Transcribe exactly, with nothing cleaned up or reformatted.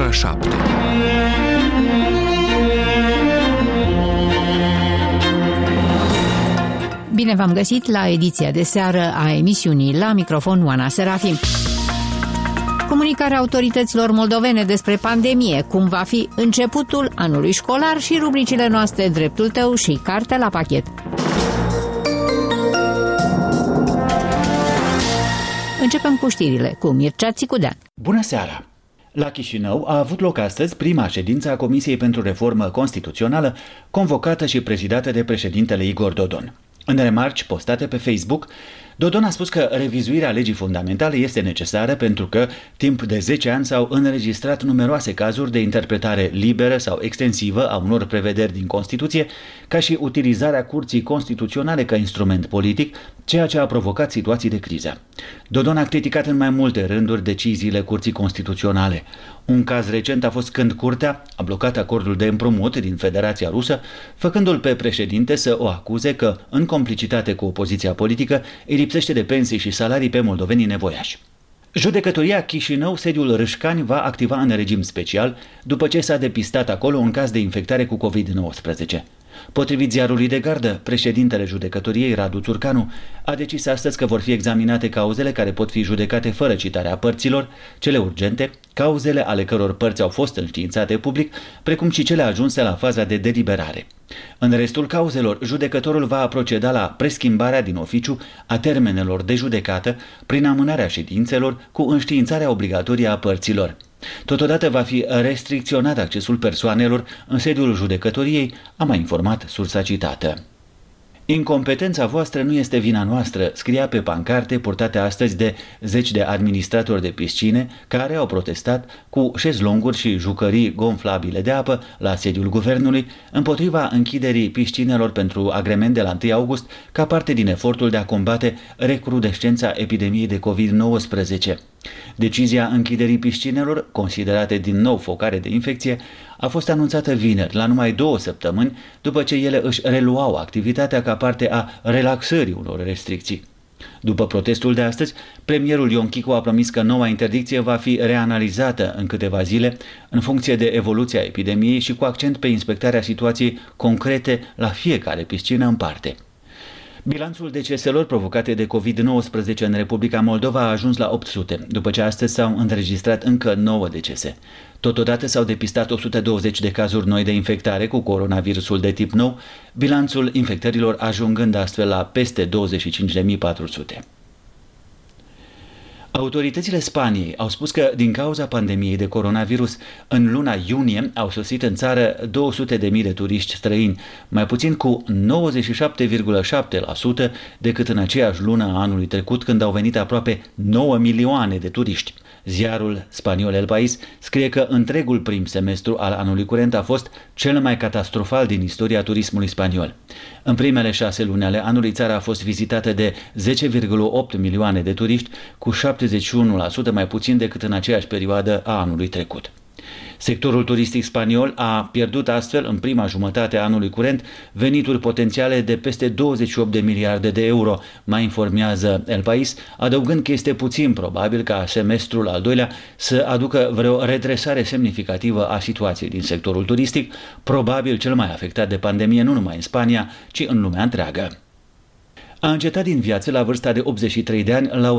ora șapte. Bine v-am găsit la ediția de seară a emisiunii. La microfon Oana Serafim. Comunicarea autorităților moldovene despre pandemie, cum va fi începutul anului școlar și rubricile noastre Dreptul tău și Cartea la pachet. Începem cu știrile cu Mircea Țicudean. Bună seara! La Chișinău a avut loc astăzi prima ședință a Comisiei pentru Reformă Constituțională, convocată și prezidată de președintele Igor Dodon. În remarci postate pe Facebook, Dodon a spus că revizuirea legii fundamentale este necesară pentru că, timp de zece ani, s-au înregistrat numeroase cazuri de interpretare liberă sau extensivă a unor prevederi din Constituție, ca și utilizarea Curții Constituționale ca instrument politic, ceea ce a provocat situații de criză. Dodon a criticat în mai multe rânduri deciziile Curții Constituționale. Un caz recent a fost când Curtea a blocat acordul de împrumut din Federația Rusă, făcându-l pe președinte să o acuze că, în complicitate cu opoziția politică, îi lipsește de pensii și salarii pe moldovenii nevoiași. Judecătoria Chișinău, sediul Râșcani, va activa în regim special după ce s-a depistat acolo un caz de infectare cu covid nouăsprezece. Potrivit ziarului de gardă, președintele judecătoriei, Radu Țurcanu, a decis astăzi că vor fi examinate cauzele care pot fi judecate fără citarea părților, cele urgente, cauzele ale căror părți au fost înștiințate public, precum și cele ajunse la faza de deliberare. În restul cauzelor, judecătorul va proceda la preschimbarea din oficiu a termenelor de judecată prin amânarea ședințelor cu înștiințarea obligatorie a părților. Totodată va fi restricționat accesul persoanelor în sediul judecătoriei, a mai informat sursa citată. Incompetența voastră nu este vina noastră, scria pe pancarte purtate astăzi de zeci de administratori de piscine care au protestat cu șezlonguri și jucării gonflabile de apă la sediul guvernului împotriva închiderii piscinelor pentru agrement de la întâi august ca parte din efortul de a combate recrudescența epidemiei de covid nouăsprezece. Decizia închiderii piscinelor, considerate din nou focare de infecție, a fost anunțată vineri, la numai două săptămâni după ce ele își reluau activitatea ca parte a relaxării unor restricții. După protestul de astăzi, premierul Ion Chicu a promis că noua interdicție va fi reanalizată în câteva zile, în funcție de evoluția epidemiei și cu accent pe inspectarea situației concrete la fiecare piscină în parte. Bilanțul deceselor provocate de covid nouăsprezece în Republica Moldova a ajuns la opt sute, după ce astăzi s-au înregistrat încă nouă decese. Totodată s-au depistat o sută douăzeci de cazuri noi de infectare cu coronavirusul de tip nou, bilanțul infectărilor ajungând astfel la peste douăzeci și cinci de mii patru sute. Autoritățile Spaniei au spus că, din cauza pandemiei de coronavirus, în luna iunie au sosit în țară două sute de mii de turiști străini, mai puțin cu nouăzeci și șapte virgulă șapte la sută decât în aceeași lună a anului trecut, când au venit aproape nouă milioane de turiști. Ziarul spaniol El País scrie că întregul prim semestru al anului curent a fost cel mai catastrofal din istoria turismului spaniol. În primele șase luni ale anului, țara a fost vizitată de zece virgulă opt milioane de turiști, cu șaptezeci și unu la sută mai puțin decât în aceeași perioadă a anului trecut. Sectorul turistic spaniol a pierdut astfel, în prima jumătate a anului curent, venituri potențiale de peste douăzeci și opt de miliarde de euro, mai informează El País, adăugând că este puțin probabil ca semestrul al doilea să aducă vreo redresare semnificativă a situației din sectorul turistic, probabil cel mai afectat de pandemie nu numai în Spania, ci în lumea întreagă. A încetat din viață la vârsta de optzeci și trei de ani Laura